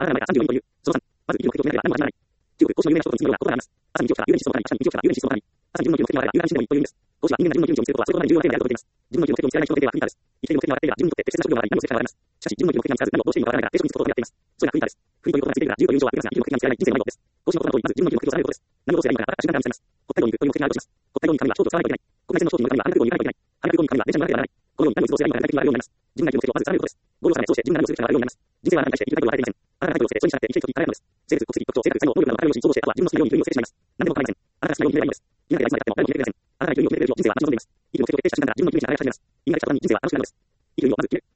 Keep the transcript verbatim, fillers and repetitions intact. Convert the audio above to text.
あららまたさんじゅうよにという。そのさん。まず、医療の提供を決めなければ何も始まらない。中国、講師の有名な人との密によることがあります。朝に日曜から有名な思想があり、朝に日曜から有名な思想があり、朝に自分の記憶の目標を有名な信念をという意味です。講師は人間が自分の記憶を見せることは、それと同じ重要なテーマであると言っています。自分の記憶の目標を見せられない人の手では、クリーターです。生きている目標を見せられない人の手では、フリーターです。生きている目標があり、何もする必要がない、何もする必要があります。しかし、自分の記憶の目標が見つからず、何もどうしていいのかわからないから、継続にすることをやっています。それがフリーターです。フリーということがついているから、自由という友情はありますが、生きる目標が見つからない人生の内容です。講師の言葉の通り、まず自分の記憶の目標を定めることです。何をどうすればいいのか、あなたが時間から見せます。北海道に行くという目的があるとします。北海道に行くためには、ショートを使わないといけない。国内線のショートに乗るためには、羽田空港に行かないといけない。羽田空港に行くためには、電車に乗らなければならない。このように何を過ごすればいいのか、具体的になるようになります。自分が生きる目標をまず定めることです。ゴールを定め、そうして自分が何をするかがわかるようになります。人生はあなたに対して生きるタイプを分かれていません。あなたがタイプを捨て、それに従って生きていくときに変えるのです。生物、国籍、特徴、性格、才能、能力などの分かるように想像して、あとは自分の好きなように順位をつけてしまいます。何でも構いません。あなたが好きなように決めればいいのです。今ではいつまでたっても誰も決めてくれません。あなたが順位を決めてくれるよう人生は私に望んでいます。生きる目標を徹底した瞬間から自分の気持ちに流れ始めます。今が来た途端に人生は楽しくなるのです。生きる意味をまず決める。